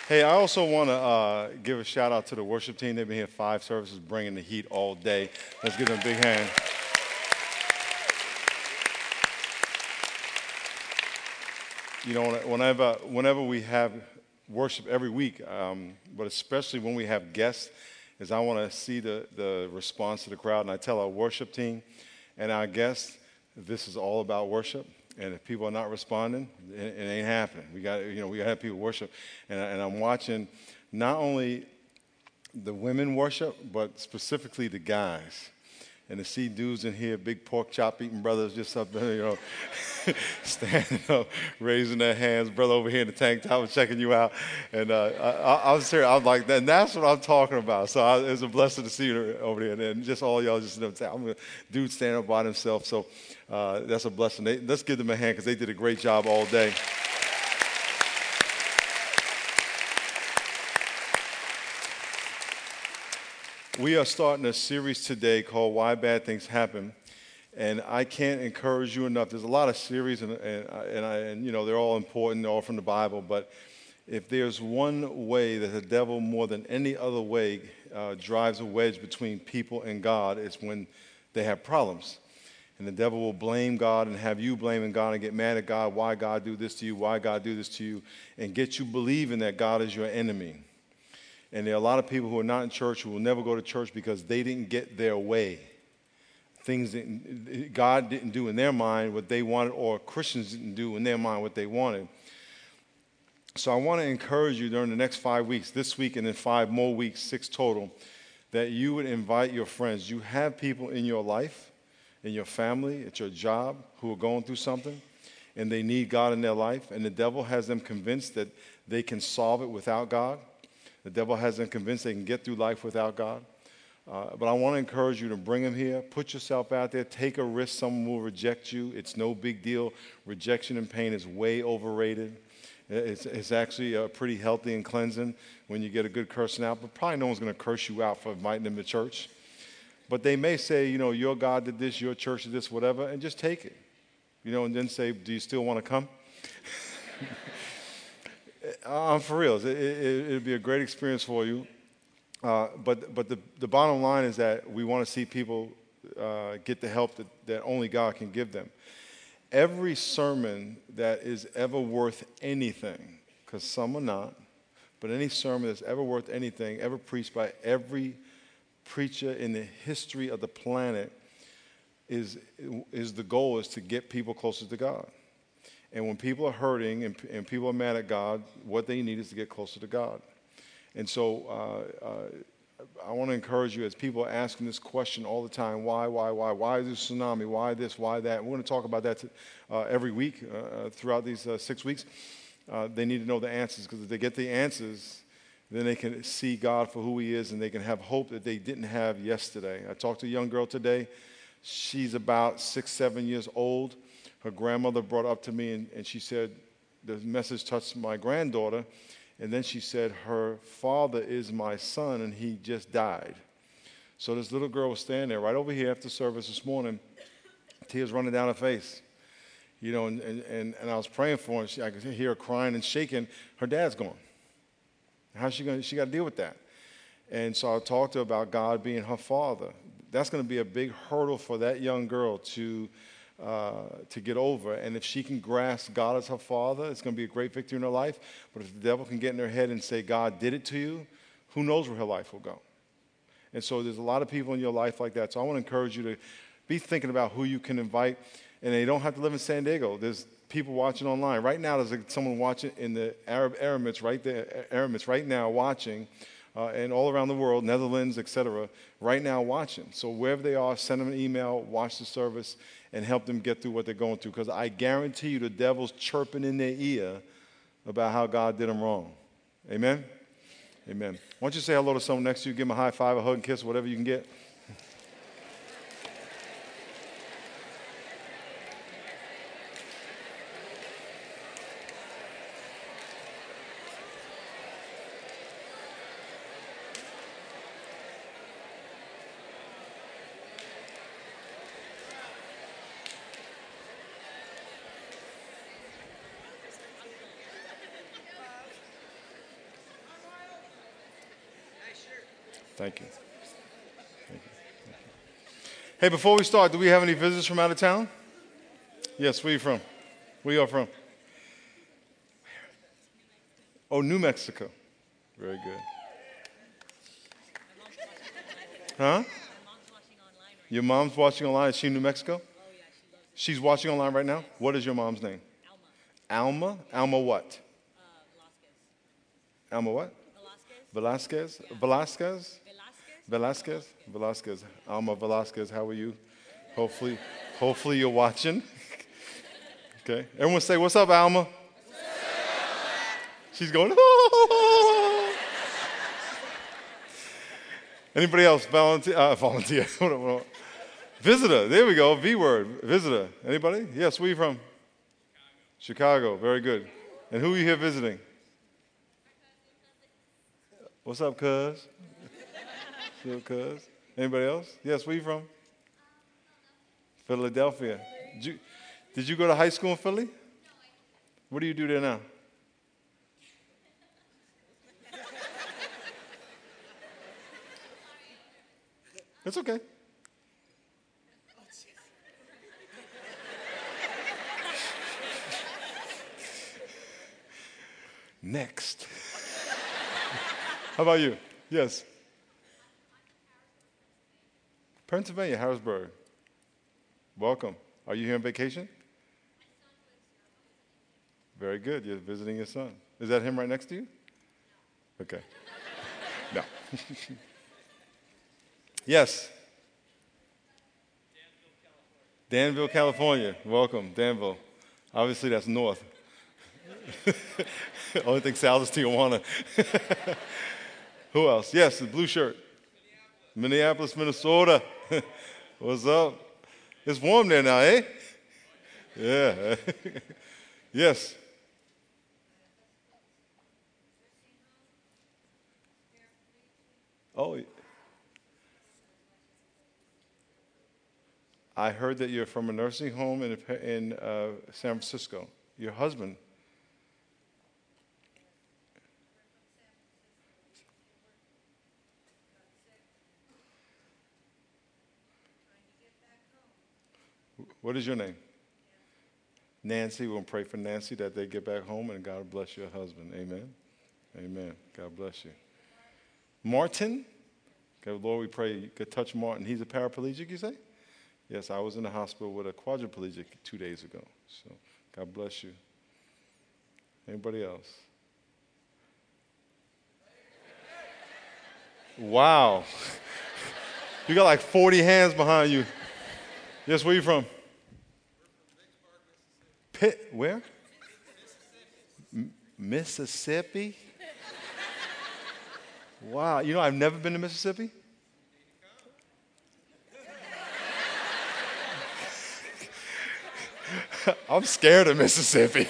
Hey, I also want to give a shout out to the worship team. They've been here 5 services, bringing the heat all day. Let's give them a big hand. You know, whenever we have worship every week, but especially when we have guests, is I want to see the response to the crowd. And I tell our worship team and our guests, this is all about worship. And if people are not responding, it ain't happening. We got to have people worship. And I'm watching not only the women worship, but specifically the guys. And to see dudes in here, big pork chop eating brothers just up there, standing up, raising their hands. Brother over here in the tank top was checking you out. And I was serious. I was like, that. And that's what I'm talking about. So it's a blessing to see you over there. And just all y'all just I'm a dude standing up by himself. So that's a blessing. Let's give them a hand because they did a great job all day. We are starting a series today called Why Bad Things Happen. And I can't encourage you enough. There's a lot of series, and they're all important, they're all from the Bible. But if there's one way that the devil, more than any other way, drives a wedge between people and God, it's when they have problems. And the devil will blame God and have you blaming God and get mad at God. Why God do this to you? Why God do this to you? And get you believing that God is your enemy. And there are a lot of people who are not in church who will never go to church because they didn't get their way. Things that God didn't do in their mind what they wanted, or Christians didn't do in their mind what they wanted. So I want to encourage you during the next 5 weeks, this week and then 5 more weeks, 6 total, that you would invite your friends. You have people in your life, in your family, at your job, who are going through something, and they need God in their life, and the devil has them convinced that they can solve it without God. The devil has them convinced they can get through life without God. But I want to encourage you to bring them here. Put yourself out there. Take a risk. Someone will reject you. It's no big deal. Rejection and pain is way overrated. It's actually pretty healthy and cleansing when you get a good cursing out. But probably no one's going to curse you out for inviting them to church. But they may say, your God did this, your church did this, whatever, and just take it. And then say, do you still want to come? I'm for real. It'd be a great experience for you. But the bottom line is that we want to see people get the help that only God can give them. Every sermon that is ever worth anything, because some are not, but any sermon that's ever worth anything, ever preached by every preacher in the history of the planet, is the goal is to get people closer to God. And when people are hurting and people are mad at God, what they need is to get closer to God. And so I want to encourage you, as people are asking this question all the time, why is this tsunami, why this, why that? We're going to talk about that every week throughout these 6 weeks. They need to know the answers, because if they get the answers, then they can see God for who he is, and they can have hope that they didn't have yesterday. I talked to a young girl today. She's about 6, 7 years old. Her grandmother brought up to me, and she said, the message touched my granddaughter. And then she said, her father is my son, and he just died. So this little girl was standing there right over here after service this morning, tears running down her face. And I was praying for her. I could hear her crying and shaking. Her dad's gone. How's she going? She got to deal with that. And so I talked to her about God being her father. That's going to be a big hurdle for that young girl to get over. And if she can grasp God as her father, it's going to be a great victory in her life. But if the devil can get in her head and say, God did it to you, who knows where her life will go. And so there's a lot of people in your life like that. So I want to encourage you to be thinking about who you can invite. And they don't have to live in San Diego. There's people watching online. Right now, there's someone watching in the Arab Emirates right now watching, and all around the world, Netherlands, etc., right now watching. So wherever they are, send them an email, watch the service, and help them get through what they're going through. Because I guarantee you the devil's chirping in their ear about how God did them wrong. Amen? Amen. Why don't you say hello to someone next to you, give them a high five, a hug, and kiss, whatever you can get. Thank you. Thank you. Hey, before we start, do we have any visitors from out of town? Yes, where are you from? Where you all from? Oh, New Mexico. Very good. Huh? Your mom's watching online. Is she in New Mexico? She's watching online right now? What is your mom's name? Alma? Alma what? Alma what? Velasquez? Velasquez? Velasquez? Velasquez. Alma Velasquez, how are you? Hopefully you're watching. Okay. Everyone say, what's up, Alma? She's going, oh. Anybody else? Volunteer. Visitor. There we go. V word. Visitor. Anybody? Yes, where are you from? Chicago. Very good. And who are you here visiting? What's up, cuz? What's up, cuz? Anybody else? Yes, where are you from? Philadelphia. Did you go to high school in Philly? What do you do there now? It's okay. Next. How about you? Yes. Pennsylvania, Harrisburg. Welcome. Are you here on vacation? Very good. You're visiting your son. Is that him right next to you? Okay. No. Yes. Danville, California. Welcome, Danville. Obviously, that's north. Only thing south is Tijuana. Who else? Yes, the blue shirt. Minneapolis, Minnesota. What's up? It's warm there now, eh? Yeah. Yes. Oh, I heard that you're from a nursing home in San Francisco. Your husband. What is your name? Nancy. We're going to pray for Nancy that they get back home, and God bless your husband. Amen. Amen. God bless you. Martin. Okay, Lord, we pray you could touch Martin. He's a paraplegic, you say? Yes, I was in the hospital with a quadriplegic 2 days ago. So God bless you. Anybody else? Wow. You got like 40 hands behind you. Yes, where are you from? Pitt, where? Mississippi? Wow. You know, I've never been to Mississippi. I'm scared of Mississippi.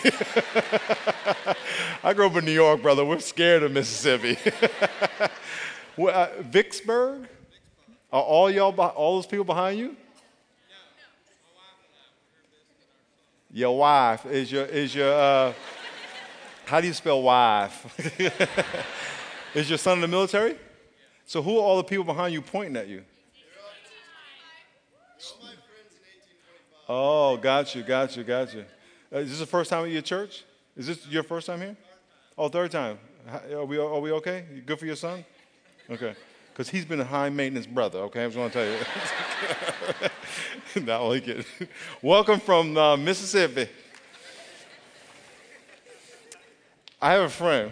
I grew up in New York, brother. We're scared of Mississippi. Vicksburg? Are all those people behind you? Your wife is your how do you spell wife? Is your son in the military? So who are all the people behind you pointing at you? Oh, got you. Is this the first time at your church? Is this your first time here? Oh, third time. Are we okay? You good for your son? Okay. Because he's been a high-maintenance brother, okay? I just want to tell you. Not only kidding. Welcome from Mississippi. I have a friend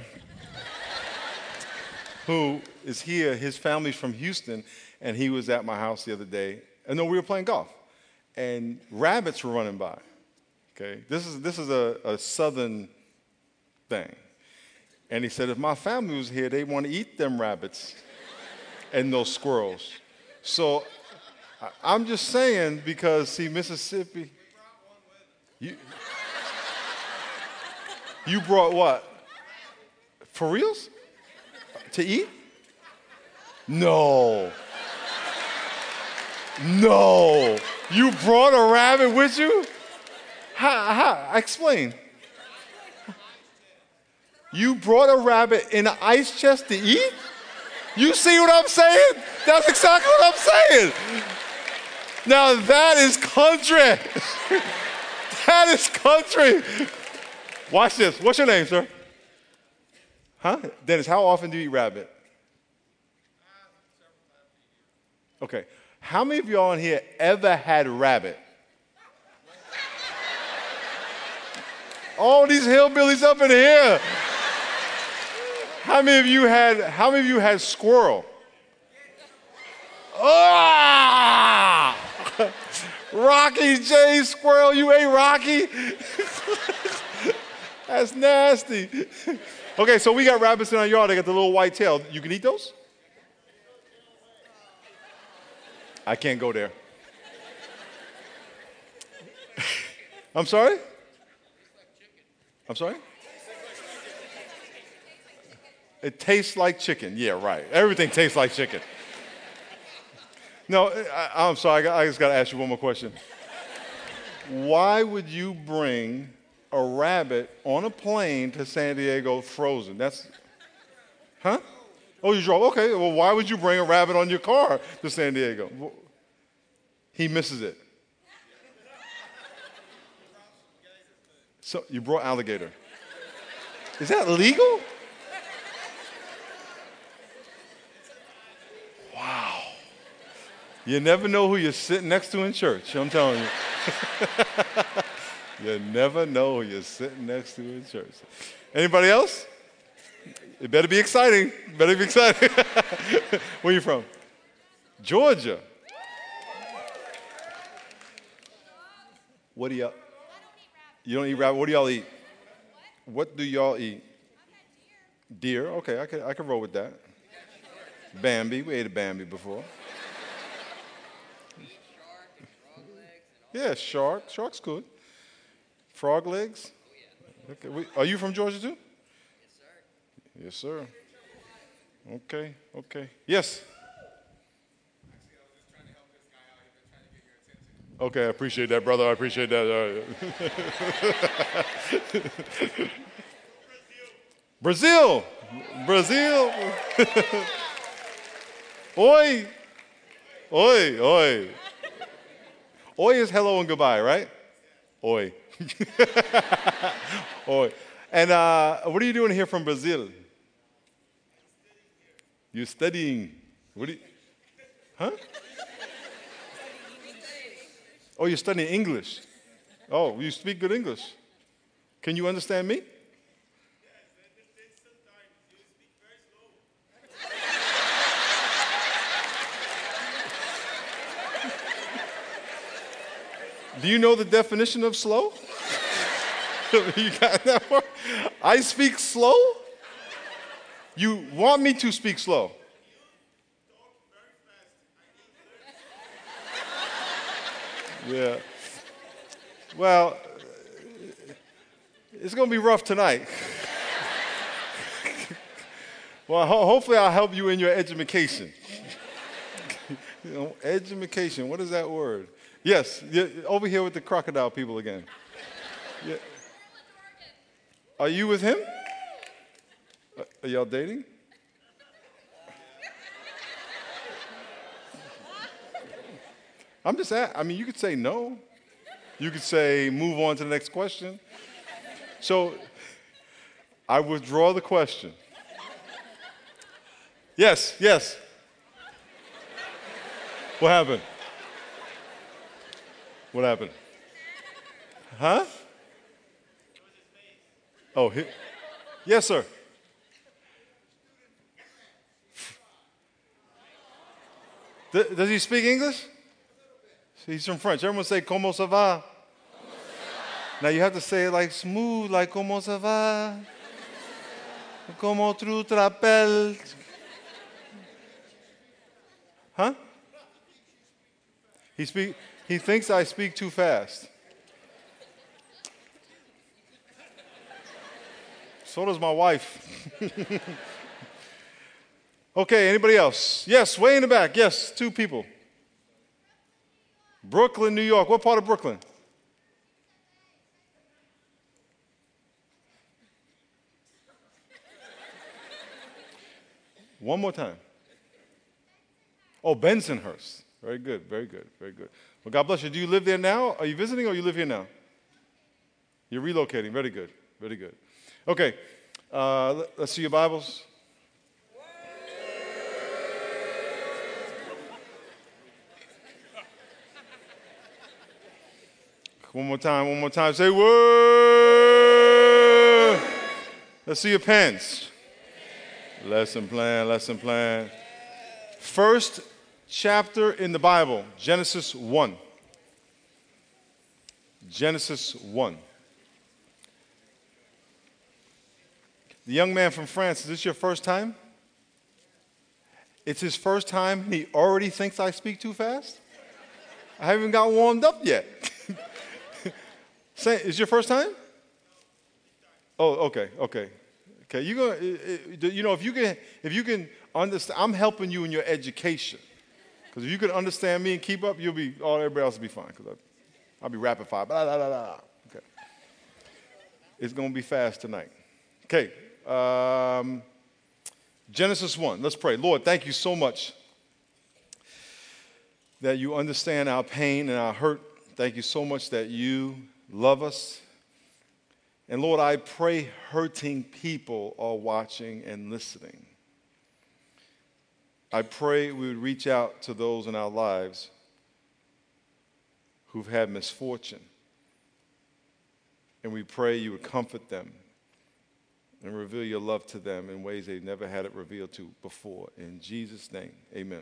who is here. His family's from Houston, and he was at my house the other day. And no, we were playing golf. And rabbits were running by. Okay, this is a southern thing. And he said, if my family was here, they want to eat them rabbits and those squirrels. So I'm just saying because, see, Mississippi. You brought what? For reals? To eat? No. No. You brought a rabbit with you? How? Explain. You brought a rabbit in an ice chest to eat? You see what I'm saying? That's exactly what I'm saying. Now that is country. That is country. Watch this. What's your name, sir? Huh? Dennis, how often do you eat rabbit? Okay. How many of y'all in here ever had rabbit? All these hillbillies up in here. How many of you had squirrel? Ah! Rocky J. Squirrel, you ate Rocky? That's nasty. Okay, so we got rabbits in our yard. They got the little white tail. You can eat those? I can't go there. I'm sorry? I'm sorry? It tastes like chicken. Yeah, right. Everything tastes like chicken. No, I'm sorry. I just got to ask you one more question. Why would you bring a rabbit on a plane to San Diego frozen? Huh? Oh, you drove. Okay. Well, why would you bring a rabbit on your car to San Diego? He misses it. So you brought alligator. Is that legal? Wow. You never know who you're sitting next to in church, I'm telling you. You never know who you're sitting next to in church. Anybody else? It better be exciting. Better be exciting. Where you from? Georgia. What do y'all? You don't eat rabbit? What do y'all eat? What do y'all eat? Deer. Okay, I can roll with that. Bambi. We ate a Bambi before. Yeah, shark. Shark's good. Frog legs? Okay. Are you from Georgia too? Yes, sir. Okay. Yes. Okay, I appreciate that, brother. I appreciate that. Brazil. Oi. Oi is hello and goodbye, right? Oi. Oi. And what are you doing here from Brazil? You're studying. Huh? Oh, you're studying English. Oh, you speak good English. Can you understand me? Do you know the definition of slow? You got that one? I speak slow? You want me to speak slow? Yeah. Well, it's going to be rough tonight. Well, hopefully I'll help you in your education. Education, what is that word? Yes, over here with the crocodile people again. Yeah. Are you with him? Are y'all dating? I'm just asking. I mean, you could say no. You could say move on to the next question. So I withdraw the question. Yes. What happened? What happened? Huh? Oh, yes, sir. Does he speak English? He's from French. Everyone say, "Comment ça va?" Now you have to say it like smooth, like "Comment ça va?" "Comment tu te rappelles?" Huh? He thinks I speak too fast. So does my wife. Okay, anybody else? Yes, way in the back. Yes, 2 people. Brooklyn, New York. What part of Brooklyn? One more time. Oh, Bensonhurst. Very good, very good, very good. Well, God bless you. Do you live there now? Are you visiting or you live here now? You're relocating. Very good, very good. Okay, let's see your Bibles. One more time. Say, word. Let's see your pens. Lesson plan. First chapter in the Bible, Genesis 1. Genesis 1. The young man from France, is this your first time? It's his first time, and he already thinks I speak too fast? I haven't even got warmed up yet. Say, is your first time? Oh, okay. You know, if you can understand, I'm helping you in your education. Because if you can understand me and keep up, everybody else will be fine. Because I'll be rapid fire. Blah, blah, blah, blah. Okay. It's going to be fast tonight. Okay. Genesis 1. Let's pray. Lord, thank you so much that you understand our pain and our hurt. Thank you so much that you love us. And Lord, I pray hurting people are watching and listening. I pray we would reach out to those in our lives who've had misfortune. And we pray you would comfort them and reveal your love to them in ways they've never had it revealed to before. In Jesus' name, amen.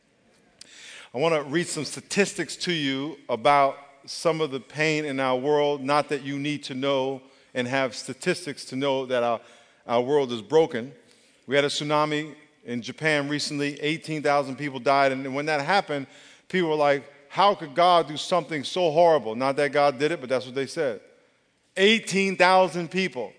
I want to read some statistics to you about some of the pain in our world, not that you need to know and have statistics to know that our world is broken. We had a tsunami in Japan recently. 18,000 people died. And when that happened, people were like, how could God do something so horrible? Not that God did it, but that's what they said. 18,000 people.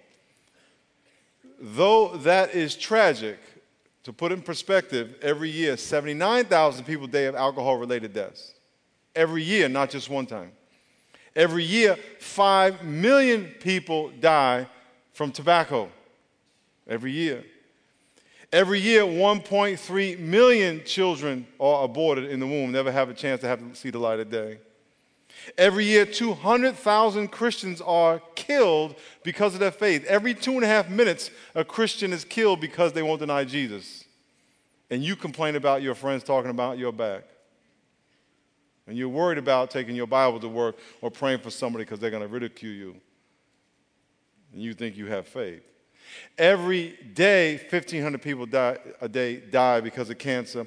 Though that is tragic, to put in perspective, every year, 79,000 people die of alcohol-related deaths. Every year, not just one time. Every year, 5 million people die from tobacco. Every year. Every year, 1.3 million children are aborted in the womb, never have a chance to have to see the light of day. Every year, 200,000 Christians are killed because of their faith. Every 2.5 minutes, a Christian is killed because they won't deny Jesus. And you complain about your friends talking about your back. And you're worried about taking your Bible to work or praying for somebody because they're going to ridicule you. And you think you have faith. Every day, 1,500 people die because of cancer.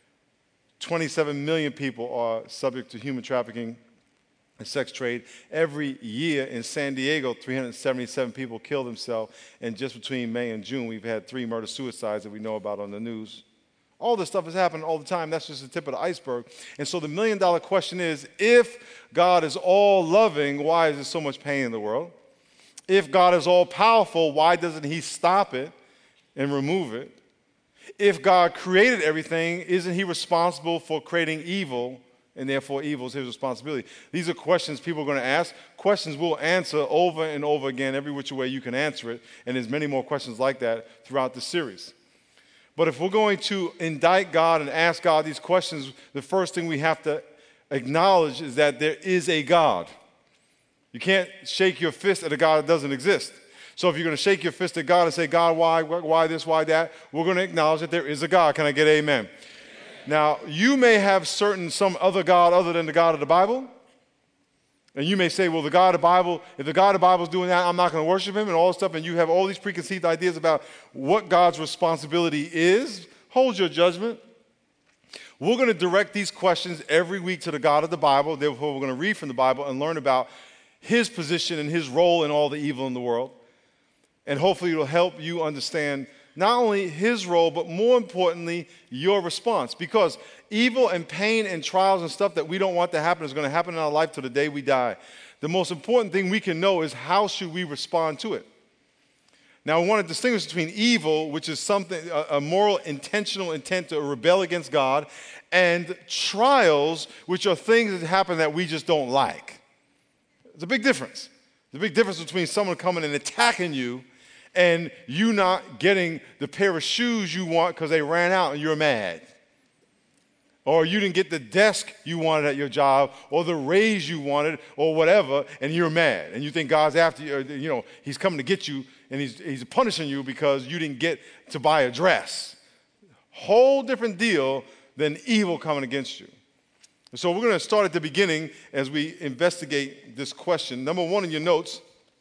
27 million people are subject to human trafficking and sex trade. Every year in San Diego, 377 people kill themselves. And just between May and June, we've had 3 murder-suicides that we know about on the news. All this stuff is happening all the time. That's just the tip of the iceberg. And so the million-dollar question is, if God is all-loving, why is there so much pain in the world? If God is all-powerful, why doesn't he stop it and remove it? If God created everything, isn't he responsible for creating evil, and therefore evil is his responsibility? These are questions people are going to ask. Questions we'll answer over and over again, every which way you can answer it. And there's many more questions like that throughout the series. But if we're going to indict God and ask God these questions, the first thing we have to acknowledge is that there is a God. You can't shake your fist at a God that doesn't exist. So if you're going to shake your fist at God and say, God, why this, why that, we're going to acknowledge that there is a God. Can I get amen? Amen. Now, you may have some other God other than the God of the Bible. And you may say, well, the God of the Bible, if the God of the Bible is doing that, I'm not going to worship him and all this stuff, and you have all these preconceived ideas about what God's responsibility is. Hold your judgment. We're going to direct these questions every week to the God of the Bible. Therefore, we're going to read from the Bible and learn about his position and his role in all the evil in the world. And hopefully it'll help you understand not only his role, but more importantly, your response. Because evil and pain and trials and stuff that we don't want to happen is going to happen in our life till the day we die. The most important thing we can know is how should we respond to it. Now, we want to distinguish between evil, which is something, a moral, intentional intent to rebel against God, and trials, which are things that happen that we just don't like. It's a big difference. There's a big difference between someone coming and attacking you and you not getting the pair of shoes you want because they ran out and you're mad. or you didn't get the desk you wanted at your job, or the raise you wanted, or whatever, and you're mad, and you think God's after you, or, he's coming to get you, and he's punishing you because you didn't get to buy a dress. Whole different deal than evil coming against you. So we're going to start at the beginning as we investigate this question. Number one in your notes,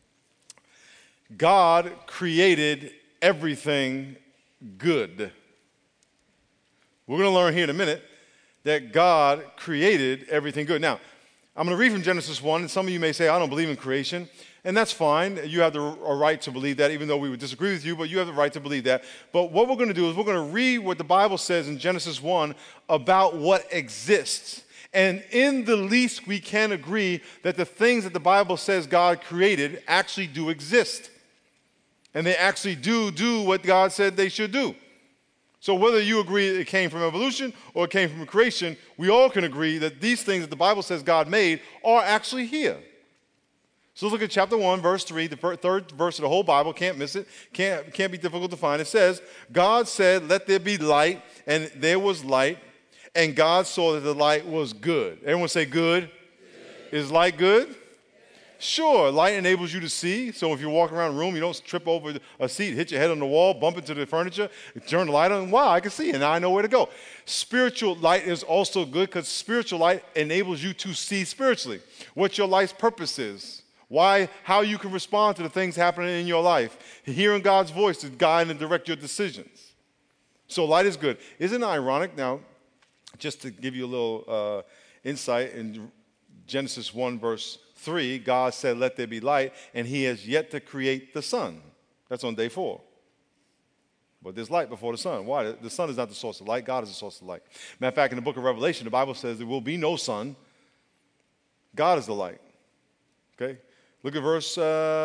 God created everything good. We're going to learn here in a minute that God created everything good. Now, I'm going to read from Genesis 1, and some of you may say, I don't believe in creation, and that's fine. You have a right to believe that, even though we would disagree with you, but you have the right to believe that. But what we're going to do is we're going to read what the Bible says in Genesis 1 about what exists. And in the least, we can agree that the things that the Bible says God created actually do exist. And they actually do what God said they should do. So whether you agree it came from evolution or it came from creation, we all can agree that these things that the Bible says God made are actually here. So look at chapter 1, verse 3, the third verse of the whole Bible. Can't miss it. Can't be difficult to find. It says, God said, let there be light, and there was light. And God saw that the light was good. Everyone say good. Is light good? Sure, light enables you to see. So if you're walking around a room, you don't trip over a seat, hit your head on the wall, bump into the furniture, turn the light on. Wow, I can see, and now I know where to go. Spiritual light is also good because spiritual light enables you to see spiritually what your life's purpose is. How you can respond to the things happening in your life. Hearing God's voice to guide and direct your decisions. So light is good. Isn't it ironic? Now, just to give you a little insight, in Genesis 1, verse 3, God said, let there be light, and he has yet to create the sun. That's on day 4. But there's light before the sun. Why? The sun is not the source of light. God is the source of light. Matter of fact, in the book of Revelation, the Bible says there will be no sun. God is the light. Okay? Look at verse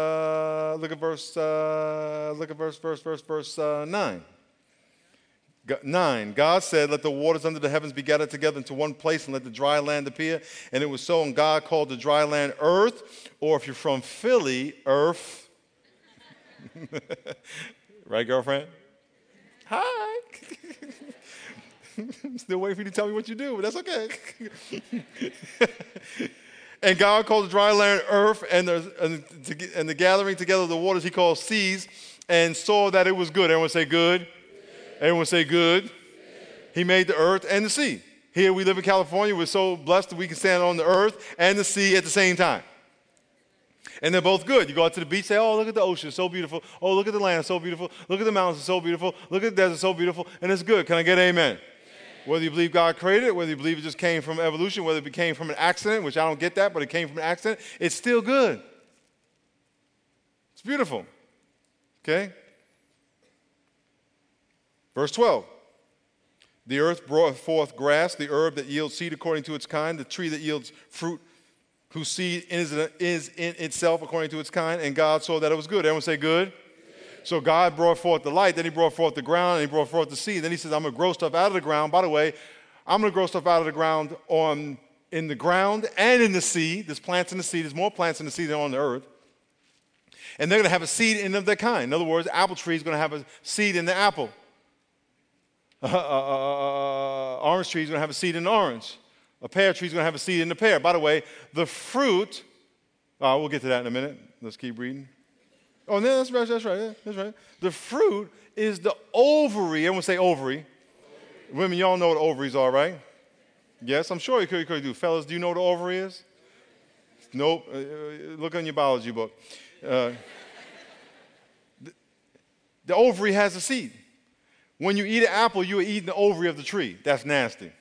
9. 9, God said, let the waters under the heavens be gathered together into one place and let the dry land appear. And it was so, and God called the dry land earth, or if you're from Philly, earth. Right, girlfriend? Hi. Still waiting for you to tell me what you do, but that's okay. And God called the dry land earth, and the gathering together of the waters he called seas, and saw that it was good. Everyone say good. Everyone say good. He made the earth and the sea. Here we live in California. We're so blessed that we can stand on the earth and the sea at the same time. And they're both good. You go out to the beach, say, oh, look at the ocean, it's so beautiful. Oh, look at the land, it's so beautiful. Look at the mountains, it's so beautiful. Look at the desert, it's so beautiful. And it's good. Can I get an amen? Whether you believe God created it, whether you believe it just came from evolution, whether it came from an accident, which I don't get that, but it came from an accident, it's still good. It's beautiful. Okay? Verse 12, the earth brought forth grass, the herb that yields seed according to its kind, the tree that yields fruit, whose seed is in itself according to its kind, and God saw that it was good. Everyone say good. So God brought forth the light, then he brought forth the ground, and he brought forth the seed. Then he says, I'm going to grow stuff out of the ground. By the way, I'm going to grow stuff out of the ground in the ground and in the sea. There's plants in the sea. There's more plants in the sea than on the earth. And they're going to have a seed in of their kind. In other words, apple tree is going to have a seed in the apple. Orange tree is going to have a seed in the orange. A pear tree is going to have a seed in the pear. By the way, the fruit, we'll get to that in a minute. Let's keep reading. Oh, no, that's right. The fruit is the ovary. Everyone say ovary. Women, y'all know what ovaries are, right? Yes, I'm sure you could do. Fellas, do you know what an ovary is? Nope. Look on your biology book. The ovary has a seed. When you eat an apple, you are eating the ovary of the tree. That's nasty.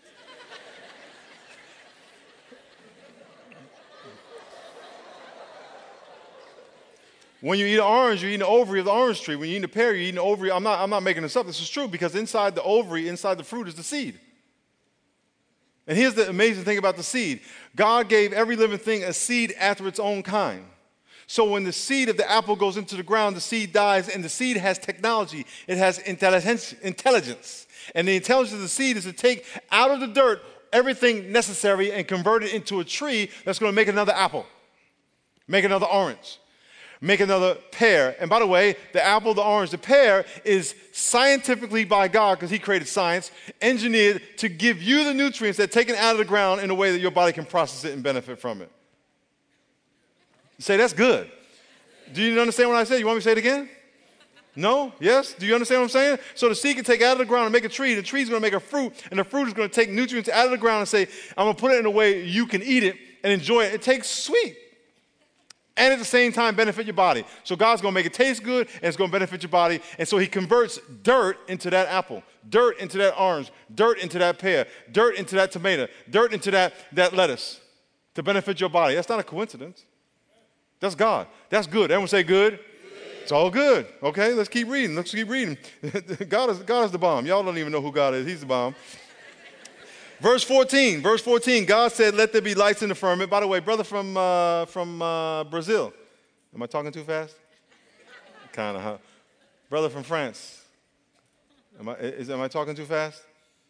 When you eat an orange, you're eating the ovary of the orange tree. When you eat a pear, you're eating the ovary. I'm not making this up. This is true because inside the ovary, inside the fruit is the seed. And here's the amazing thing about the seed. God gave every living thing a seed after its own kind. So when the seed of the apple goes into the ground, the seed dies, and the seed has technology. It has intelligence. And the intelligence of the seed is to take out of the dirt everything necessary and convert it into a tree that's going to make another apple, make another orange. Make another pear. And by the way, the apple, the orange, the pear is scientifically by God, because he created science, engineered to give you the nutrients that are taken out of the ground in a way that your body can process it and benefit from it. You say, that's good. Do you understand what I said? You want me to say it again? No? Yes? Do you understand what I'm saying? So the seed can take out of the ground and make a tree. The tree's going to make a fruit, and the fruit is going to take nutrients out of the ground and say, I'm going to put it in a way you can eat it and enjoy it. It tastes sweet. And at the same time, benefit your body. So God's going to make it taste good, and it's going to benefit your body. And so he converts dirt into that apple, dirt into that orange, dirt into that pear, dirt into that tomato, dirt into that lettuce to benefit your body. That's not a coincidence. That's God. That's good. Everyone say good. It's all good. Okay, let's keep reading. Let's keep reading. God is the bomb. Y'all don't even know who God is. He's the bomb. Verse 14, God said, let there be lights in the firmament. By the way, brother from Brazil. Am I talking too fast? Kind of, huh? Brother from France. Am I talking too fast?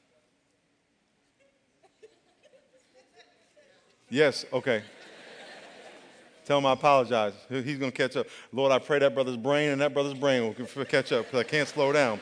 Yes, okay. Tell him I apologize. He's going to catch up. Lord, I pray that brother's brain and that brother's brain will catch up, because I can't slow down.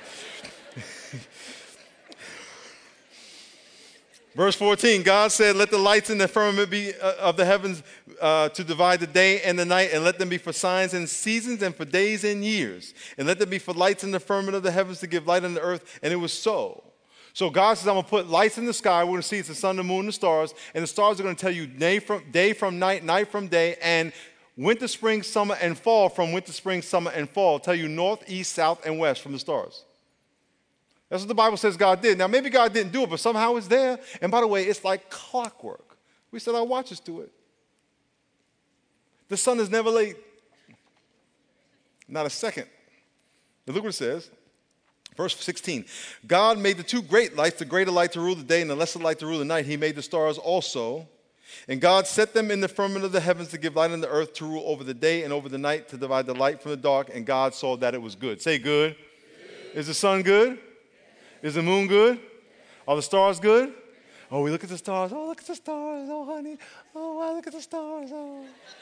Verse 14, God said, let the lights in the firmament be of the heavens to divide the day and the night, and let them be for signs and seasons and for days and years. And let them be for lights in the firmament of the heavens to give light on the earth. And it was so. So God says, I'm going to put lights in the sky. We're going to see it's the sun, the moon, the stars. And the stars are going to tell you day from night, night from day, and winter, spring, summer, and fall from winter, spring, summer, and fall. Tell you north, east, south, and west from the stars. That's what the Bible says God did. Now, maybe God didn't do it, but somehow it's there. And by the way, it's like clockwork. We set our watches to it. The sun is never late. Not a second. Now look what it says. Verse 16, God made the two great lights, the greater light to rule the day and the lesser light to rule the night. He made the stars also. And God set them in the firmament of the heavens to give light on the earth, to rule over the day and over the night, to divide the light from the dark. And God saw that it was good. Say good. Is the sun good? Is the moon good? Are the stars good? Oh, we look at the stars. Oh, look at the stars. Oh, honey. Oh, wow, look at the stars. Oh.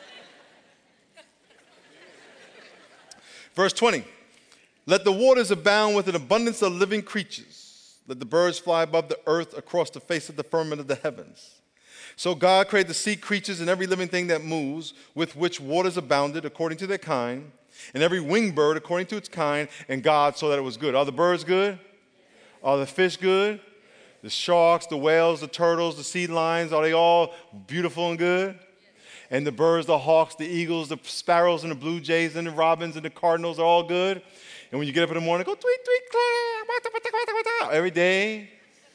Verse 20. Let the waters abound with an abundance of living creatures. Let the birds fly above the earth across the face of the firmament of the heavens. So God created the sea creatures and every living thing that moves, with which waters abounded according to their kind, and every winged bird according to its kind, and God saw that it was good. Are the birds good? Are the fish good? The sharks, the whales, the turtles, the sea lions, are they all beautiful and good? And the birds, the hawks, the eagles, the sparrows, and the blue jays, and the robins, and the cardinals are all good? And when you get up in the morning, go tweet, tweet, clap, every day.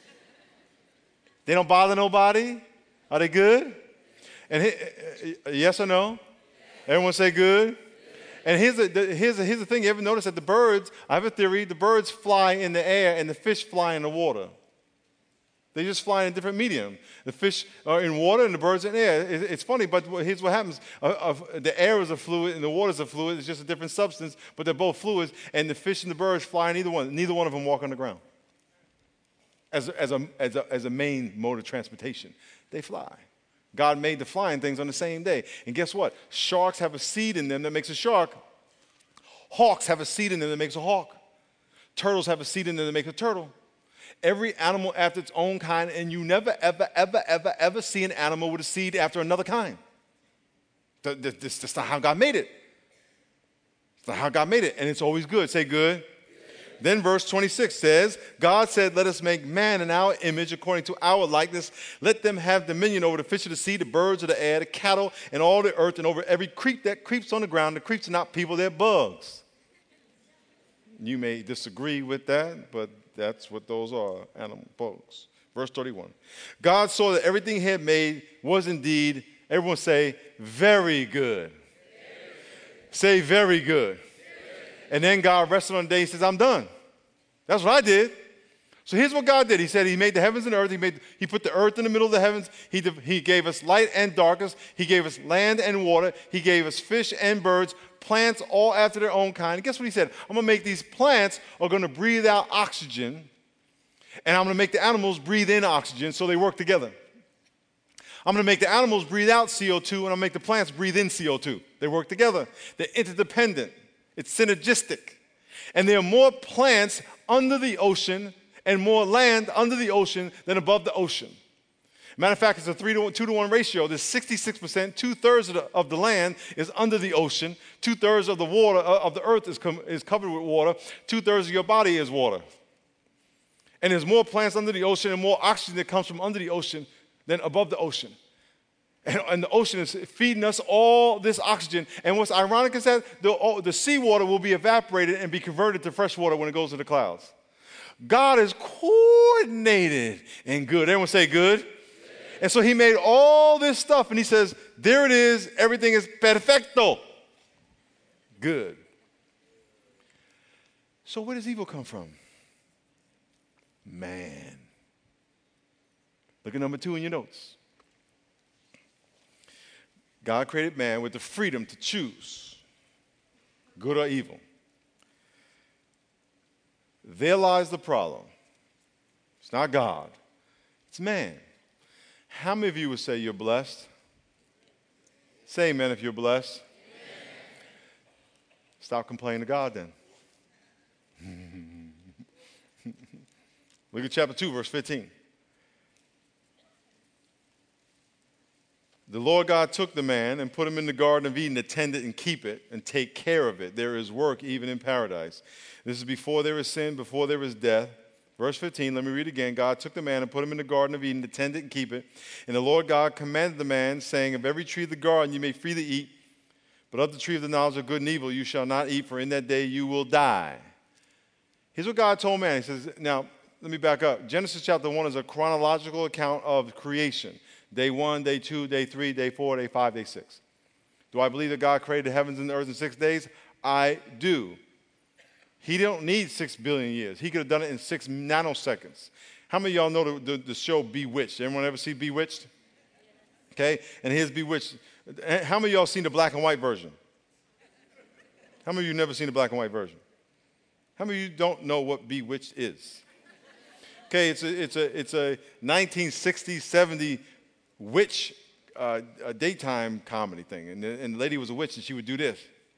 They don't bother nobody. Are they good? And yes or no? Everyone say good. And here's the thing. You ever notice that the birds, I have a theory, the birds fly in the air and the fish fly in the water. They just fly in a different medium. The fish are in water and the birds are in air. It's funny, but here's what happens. The air is a fluid and the water is a fluid. It's just a different substance, but they're both fluids. And the fish and the birds fly in either one. Neither one of them walk on the ground. As a main mode of transportation, they fly. God made the flying things on the same day. And guess what? Sharks have a seed in them that makes a shark. Hawks have a seed in them that makes a hawk. Turtles have a seed in them that makes a turtle. Every animal after its own kind, and you never, ever, ever, ever, ever see an animal with a seed after another kind. That's not how God made it. It's not how God made it, and it's always good. Say good. Then verse 26 says, God said, let us make man in our image according to our likeness. Let them have dominion over the fish of the sea, the birds of the air, the cattle, and all the earth, and over every creep that creeps on the ground. The creeps are not people, they're bugs. You may disagree with that, but that's what those are, animal bugs. Verse 31. God saw that everything he had made was indeed, everyone say, very good. Very good. Say, very good. And then God rested on the day and says, I'm done. That's what I did. So here's what God did. He said he made the heavens and earth. He put the earth in the middle of the heavens. He gave us light and darkness. He gave us land and water. He gave us fish and birds, plants all after their own kind. And guess what he said? I'm going to make these plants are going to breathe out oxygen, and I'm going to make the animals breathe in oxygen so they work together. I'm going to make the animals breathe out CO2, and I'm going to make the plants breathe in CO2. They work together. They're interdependent. It's synergistic. And there are more plants under the ocean and more land under the ocean than above the ocean. Matter of fact, it's a 2-to-1 ratio. There's 66%, 2/3 of the land is under the ocean. 2/3 of the water of the earth is covered with water. 2/3 of your body is water. And there's more plants under the ocean and more oxygen that comes from under the ocean than above the ocean. And the ocean is feeding us all this oxygen. And what's ironic is that the seawater will be evaporated and be converted to fresh water when it goes to the clouds. God is coordinated and good. Everyone say good. And so he made all this stuff, and he says, there it is. Everything is perfecto. Good. So where does evil come from? Man. Look at number 2 in your notes. God created man with the freedom to choose good or evil. There lies the problem. It's not God. It's man. How many of you would say you're blessed? Say amen if you're blessed. Amen. Stop complaining to God then. Look at chapter 2, verse 15. The Lord God took the man and put him in the Garden of Eden to tend it and keep it and take care of it. There is work even in paradise. This is before there is sin, before there is death. Verse 15, let me read again. God took the man and put him in the Garden of Eden to tend it and keep it. And the Lord God commanded the man, saying, of every tree of the garden you may freely eat, but of the tree of the knowledge of good and evil you shall not eat, for in that day you will die. Here's what God told man. He says, now, let me back up. Genesis chapter 1 is a chronological account of creation. Day 1, day 2, day 3, day 4, day 5, day 6. Do I believe that God created the heavens and the earth in 6 days? I do. He don't need 6 billion years. He could have done it in 6 nanoseconds. How many of y'all know the show Bewitched? Anyone ever see Bewitched? Okay, and here's Bewitched. How many of y'all seen the black and white version? How many of you never seen the black and white version? How many of you don't know what Bewitched is? Okay, it's a 1960s, 70s witch a daytime comedy thing. And the lady was a witch, and she would do this.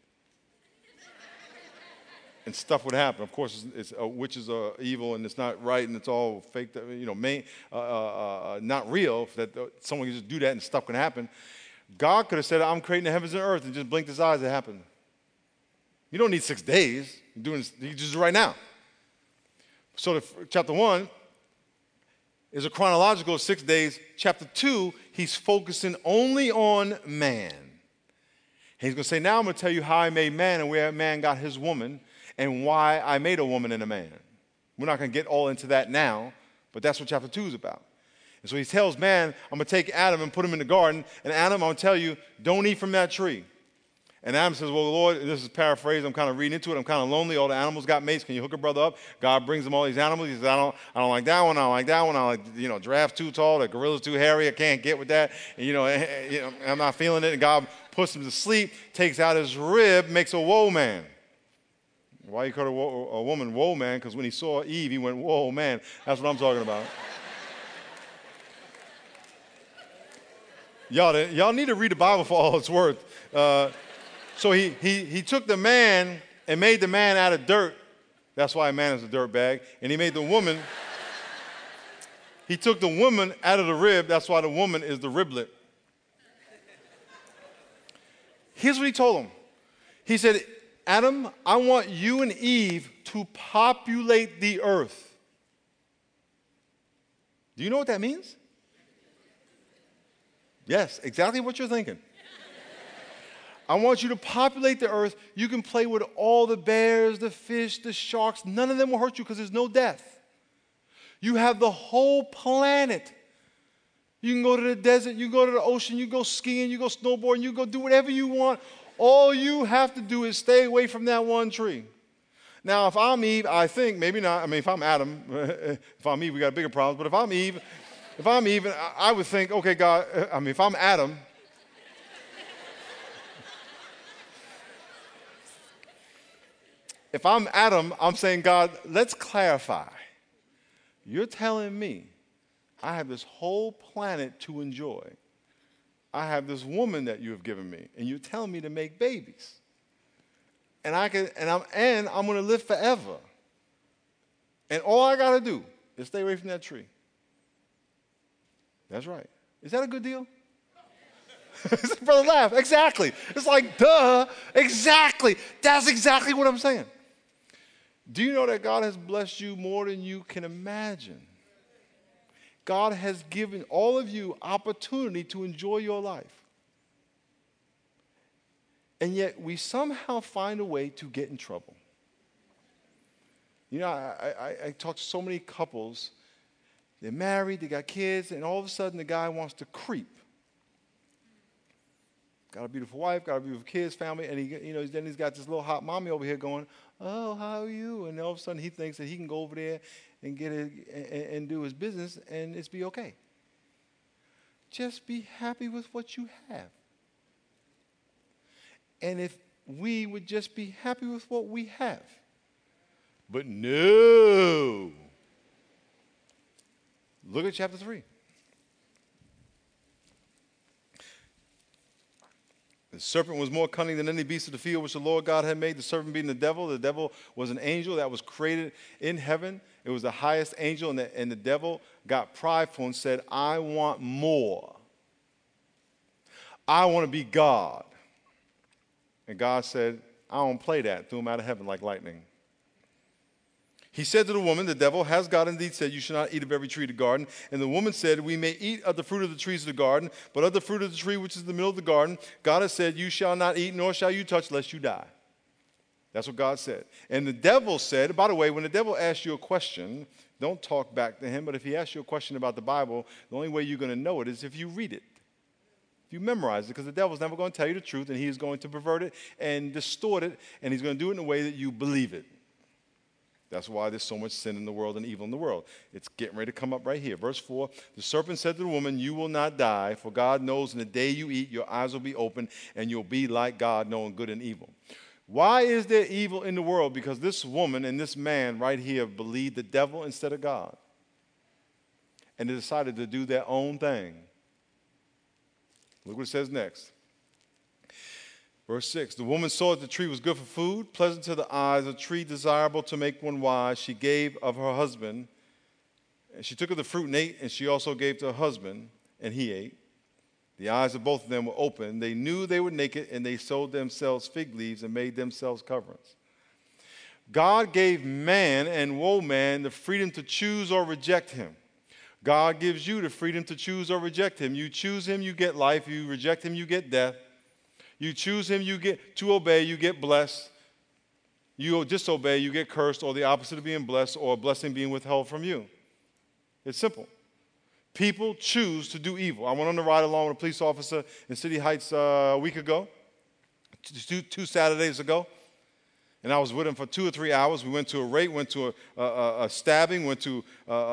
And stuff would happen. Of course, witches are evil, and it's not right, and it's all fake, not real, that someone can just do that and stuff can happen. God could have said, I'm creating the heavens and earth, and just blinked his eyes, it happened. You don't need 6 days. You're doing this, you just do it right now. So chapter 1 is a chronological 6 days. Chapter 2, he's focusing only on man. And he's going to say, now I'm going to tell you how I made man and where man got his woman and why I made a woman and a man. We're not going to get all into that now, but that's what chapter 2 is about. And so he tells man, I'm going to take Adam and put him in the garden, and Adam, I'm going to tell you, don't eat from that tree. And Adam says, well, Lord, this is paraphrased. I'm kind of reading into it. I'm kind of lonely. All the animals got mates. Can you hook a brother up? God brings them all these animals. He says, I don't like that one. I don't like that one. I like, giraffe's too tall. The gorilla's too hairy. I can't get with that. And, I'm not feeling it. And God puts him to sleep, takes out his rib, makes a woe man. Why you call a woman woe man? Because when he saw Eve, he went, whoa, man. That's what I'm talking about. Y'all need to read the Bible for all it's worth. So he took the man and made the man out of dirt. That's why a man is a dirt bag. And he made the woman. He took the woman out of the rib. That's why the woman is the riblet. Here's what he told him. He said, Adam, I want you and Eve to populate the earth. Do you know what that means? Yes, exactly what you're thinking. I want you to populate the earth. You can play with all the bears, the fish, the sharks. None of them will hurt you because there's no death. You have the whole planet. You can go to the desert, you go to the ocean, you go skiing, you go snowboarding, you go do whatever you want. All you have to do is stay away from that one tree. Now, if I'm Eve, I think, maybe not. I mean, if I'm Adam, if I'm Eve, we got bigger problems. But if I'm Eve, I would think, okay, God, if I'm Adam, I'm saying, God, let's clarify. You're telling me I have this whole planet to enjoy. I have this woman that you have given me, and you're telling me to make babies. And I'm going to live forever. And all I got to do is stay away from that tree. That's right. Is that a good deal? Brother laugh. Exactly. It's like, duh. Exactly. That's exactly what I'm saying. Do you know that God has blessed you more than you can imagine? God has given all of you opportunity to enjoy your life. And yet we somehow find a way to get in trouble. You know, I talk to so many couples. They're married, they got kids, and all of a sudden the guy wants to creep. Got a beautiful wife, got a beautiful kids, family, and then he's got this little hot mommy over here going, "Oh, how are you?" And all of a sudden he thinks that he can go over there and get it and do his business, and it's be okay. Just be happy with what you have. And if we would just be happy with what we have. But no. Look at chapter 3. The serpent was more cunning than any beast of the field which the Lord God had made, the serpent being the devil. The devil was an angel that was created in heaven. It was the highest angel, and the devil got prideful and said, I want more. I want to be God. And God said, I don't play that. Threw him out of heaven like lightning. He said to the woman, the devil, has God indeed said, you shall not eat of every tree of the garden? And the woman said, we may eat of the fruit of the trees of the garden, but of the fruit of the tree which is in the middle of the garden, God has said, you shall not eat, nor shall you touch, lest you die. That's what God said. And the devil said, by the way, when the devil asks you a question, don't talk back to him, but if he asks you a question about the Bible, the only way you're going to know it is if you read it. If you memorize it, because the devil's never going to tell you the truth, and he is going to pervert it and distort it, and he's going to do it in a way that you believe it. That's why there's so much sin in the world and evil in the world. It's getting ready to come up right here. Verse 4, the serpent said to the woman, you will not die, for God knows in the day you eat, your eyes will be open, and you'll be like God, knowing good and evil. Why is there evil in the world? Because this woman and this man right here believed the devil instead of God. And they decided to do their own thing. Look what it says next. Verse 6, the woman saw that the tree was good for food, pleasant to the eyes, a tree desirable to make one wise. She gave of her husband, and she took of the fruit and ate, and she also gave to her husband, and he ate. The eyes of both of them were open. They knew they were naked, and they sewed themselves fig leaves and made themselves coverings. God gave man and woman the freedom to choose or reject him. God gives you the freedom to choose or reject him. You choose him, you get life. You reject him, you get death. You choose him, you get to obey, you get blessed. You disobey, you get cursed, or the opposite of being blessed, or a blessing being withheld from you. It's simple. People choose to do evil. I went on the ride along with a police officer in City Heights a week ago, two Saturdays ago. And I was with him for 2 or 3 hours. We went to a rape, went to a stabbing, went to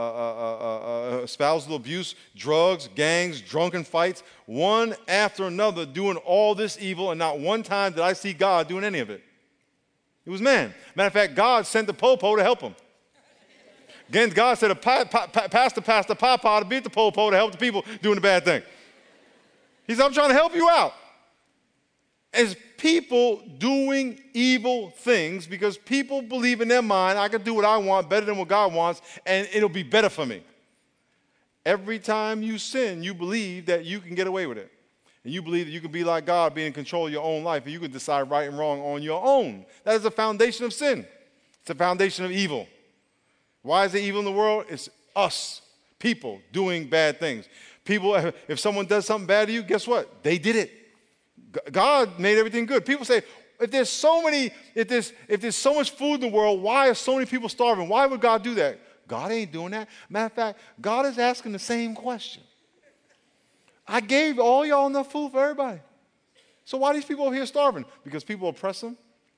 spousal abuse, drugs, gangs, drunken fights, one after another doing all this evil, and not one time did I see God doing any of it. It was man. Matter of fact, God sent the popo to help him. Again, God said, pastor papa to beat the popo to help the people doing the bad thing. He said, I'm trying to help you out. As people doing evil things because people believe in their mind, I can do what I want better than what God wants, and it'll be better for me. Every time you sin, you believe that you can get away with it. And you believe that you can be like God, be in control of your own life, and you can decide right and wrong on your own. That is the foundation of sin. It's the foundation of evil. Why is there evil in the world? It's us, people, doing bad things. People, if someone does something bad to you, guess what? They did it. God made everything good. People say, if there's so much food in the world, why are so many people starving? Why would God do that? God ain't doing that. Matter of fact, God is asking the same question. I gave all y'all enough food for everybody. So why are these people over here starving? Because people oppress them?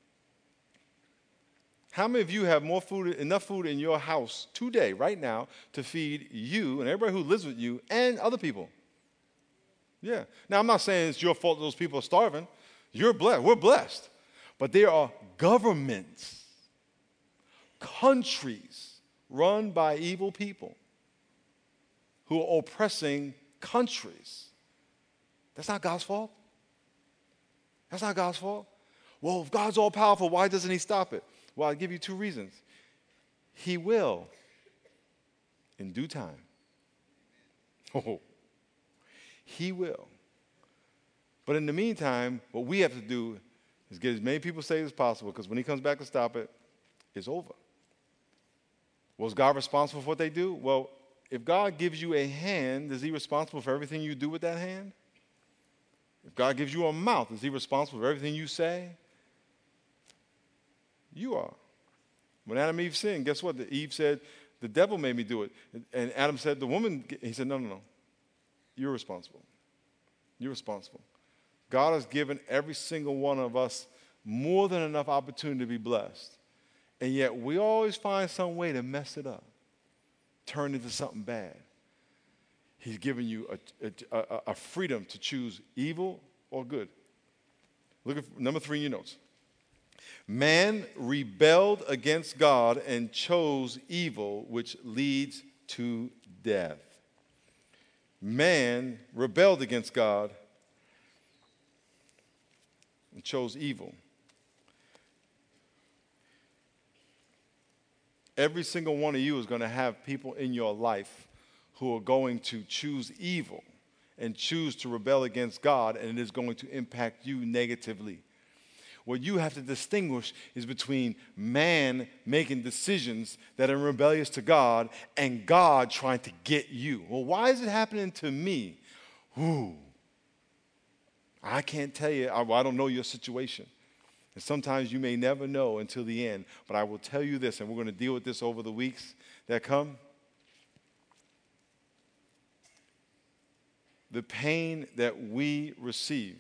How many of you have enough food in your house today, right now, to feed you and everybody who lives with you and other people? Yeah. Now, I'm not saying it's your fault that those people are starving. You're blessed. We're blessed. But there are governments, countries run by evil people who are oppressing countries. That's not God's fault. That's not God's fault. Well, if God's all powerful, why doesn't he stop it? Well, I'll give you two reasons. He will in due time. Oh, he will. But in the meantime, what we have to do is get as many people saved as possible, because when he comes back to stop it, it's over. Was God responsible for what they do? Well, if God gives you a hand, is he responsible for everything you do with that hand? If God gives you a mouth, is he responsible for everything you say? You are. When Adam and Eve sinned, guess what? Eve said, the devil made me do it. And Adam said, the woman, he said, no. You're responsible. You're responsible. God has given every single one of us more than enough opportunity to be blessed. And yet we always find some way to mess it up, turn into something bad. He's given you a freedom to choose evil or good. Look at number 3 in your notes. Man rebelled against God and chose evil, which leads to death. Man rebelled against God and chose evil. Every single one of you is going to have people in your life who are going to choose evil and choose to rebel against God, and it is going to impact you negatively. What you have to distinguish is between man making decisions that are rebellious to God and God trying to get you. Well, why is it happening to me? Ooh, I can't tell you. I don't know your situation. And sometimes you may never know until the end. But I will tell you this, and we're going to deal with this over the weeks that come. The pain that we receive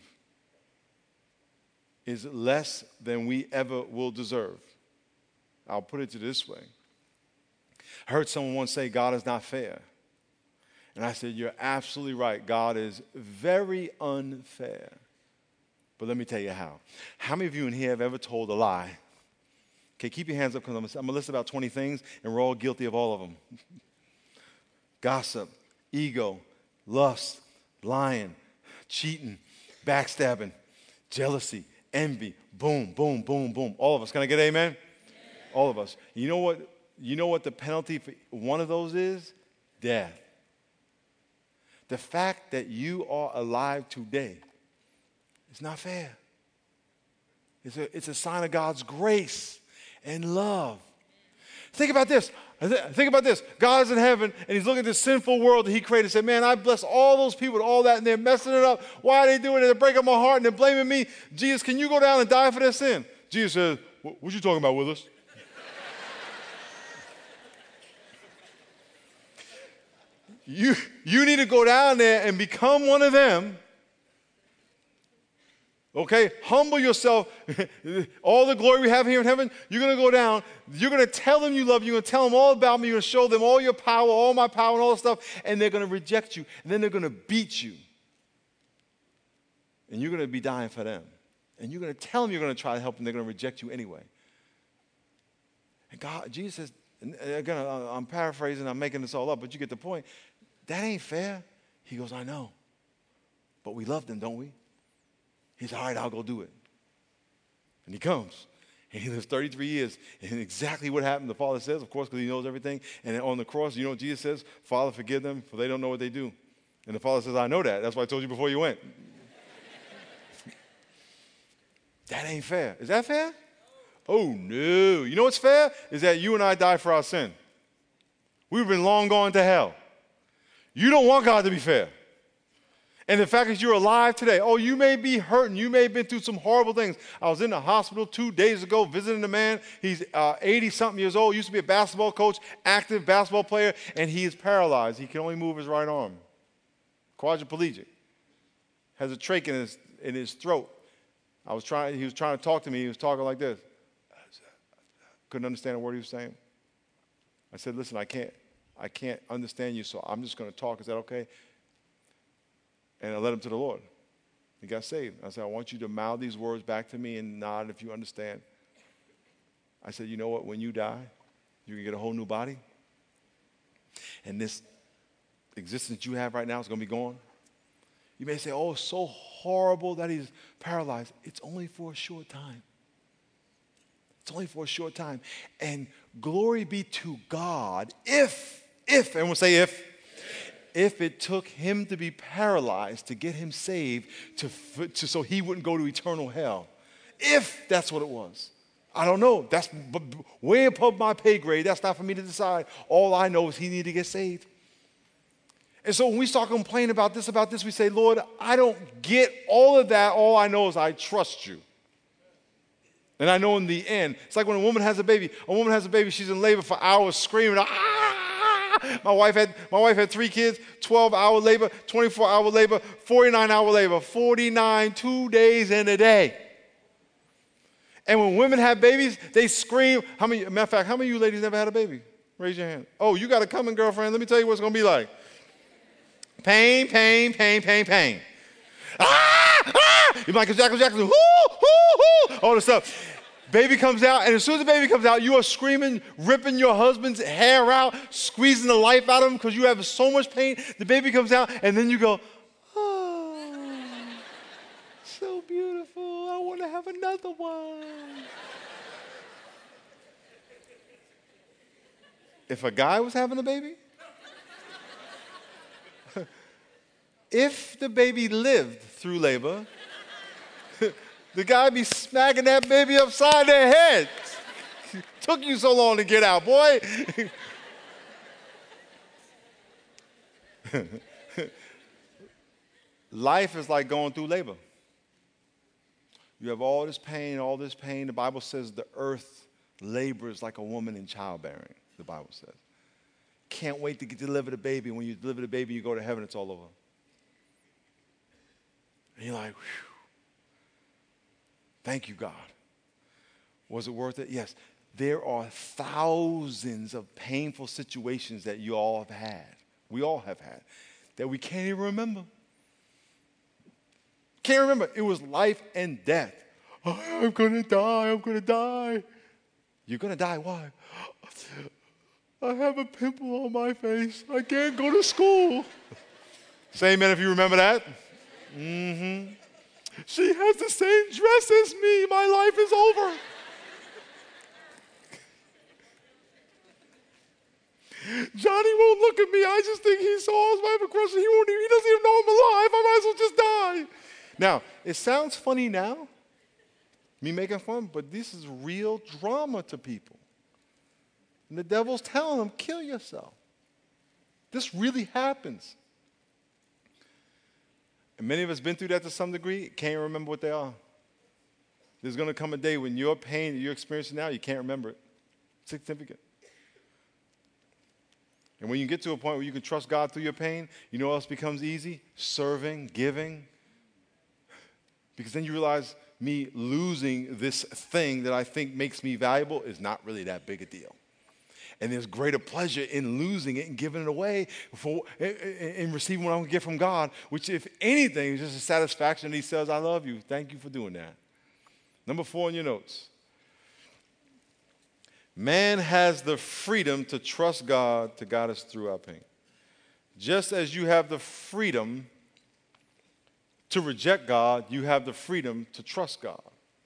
is less than we ever will deserve. I'll put it this way. I heard someone once say, God is not fair. And I said, you're absolutely right. God is very unfair. But let me tell you how. How many of you in here have ever told a lie? Okay, keep your hands up, because I'm going to list about 20 things, and we're all guilty of all of them. Gossip, ego, lust, lying, cheating, backstabbing, jealousy, envy, boom, boom, boom, boom. All of us. Can I get amen? Amen. All of us. You know what the penalty for one of those is? Death. The fact that you are alive today is not fair. It's a sign of God's grace and love. Think about this. God is in heaven, and he's looking at this sinful world that he created and said, man, I bless all those people with all that, and they're messing it up. Why are they doing it? They're breaking my heart, and they're blaming me. Jesus, can you go down and die for their sin? Jesus says, what you talking about, Willis? You need to go down there and become one of them. Okay, humble yourself. All the glory we have here in heaven, you're going to go down. You're going to tell them you love them. You're going to tell them all about me. You're going to show them all your power, all my power, and all that stuff. And they're going to reject you. And then they're going to beat you. And you're going to be dying for them. And you're going to tell them you're going to try to help them. They're going to reject you anyway. And God, Jesus says, and again, I'm paraphrasing. I'm making this all up. But you get the point. That ain't fair. He goes, I know. But we love them, don't we? He said, all right, I'll go do it. And he comes. And he lives 33 years. And exactly what happened, the Father says, of course, because he knows everything. And on the cross, you know what Jesus says? Father, forgive them, for they don't know what they do. And the Father says, I know that. That's why I told you before you went. That ain't fair. Is that fair? Oh, no. You know what's fair? Is that you and I die for our sin. We've been long gone to hell. You don't want God to be fair. And the fact is you're alive today. Oh, you may be hurting. You may have been through some horrible things. I was in the hospital 2 days ago visiting a man. He's 80-something years old, used to be a basketball coach, active basketball player, and he is paralyzed. He can only move his right arm. Quadriplegic. Has a trach in his throat. He was trying to talk to me. He was talking like this. Couldn't understand a word he was saying. I said, listen, I can't understand you, so I'm just going to talk. Is that okay? And I led him to the Lord. He got saved. I said, I want you to mouth these words back to me and nod if you understand. I said, you know what? When you die, you can get a whole new body. And this existence you have right now is going to be gone. You may say, oh, it's so horrible that he's paralyzed. It's only for a short time. It's only for a short time. And glory be to God if, and we'll say if it took him to be paralyzed to get him saved so he wouldn't go to eternal hell. If that's what it was. I don't know. That's way above my pay grade. That's not for me to decide. All I know is he needed to get saved. And so when we start complaining about this, we say, Lord, I don't get all of that. All I know is I trust you. And I know in the end, it's like when a woman has a baby. A woman has a baby, she's in labor for hours screaming, ah! My wife had 3 kids, 12-hour labor, 24-hour labor, 49-hour labor, 49, 2 days in a day. And when women have babies, they scream. Matter of fact, how many of you ladies never had a baby? Raise your hand. Oh, you got a coming, girlfriend. Let me tell you what it's going to be like. Pain, pain, pain, pain, pain. Ah! Ah! You're Michael Jackson, whoo, whoo, whoo, all this stuff. Baby comes out, and as soon as the baby comes out, you are screaming, ripping your husband's hair out, squeezing the life out of him because you have so much pain. The baby comes out, and then you go, oh, so beautiful. I want to have another one. If a guy was having a baby, if the baby lived through labor, the guy be smacking that baby upside their head. Took you so long to get out, boy. Life is like going through labor. You have all this pain, all this pain. The Bible says the earth labors like a woman in childbearing, the Bible says. Can't wait to deliver the baby. When you deliver the baby, you go to heaven, it's all over. And you're like, whew. Thank you, God. Was it worth it? Yes. There are thousands of painful situations that you all have had. We all have had. That we can't even remember. Can't remember. It was life and death. Oh, I'm going to die. I'm going to die. You're going to die. Why? I have a pimple on my face. I can't go to school. Say amen if you remember that. Mm-hmm. She has the same dress as me. My life is over. Johnny won't look at me. I just think he saw his wife across. He doesn't even know I'm alive. I might as well just die. Now, it sounds funny now, me making fun, but this is real drama to people. And the devil's telling them, kill yourself. This really happens. And many of us been through that to some degree, can't remember what they are. There's going to come a day when your pain that you're experiencing now, you can't remember it. It's significant. And when you get to a point where you can trust God through your pain, you know what else becomes easy? Serving, giving. Because then you realize me losing this thing that I think makes me valuable is not really that big a deal. And there's greater pleasure in losing it and giving it away and receiving what I'm going to get from God, which, if anything, is just a satisfaction that he says, I love you. Thank you for doing that. Number 4 in your notes. Man has the freedom to trust God to guide us through our pain. Just as you have the freedom to reject God, you have the freedom to trust God.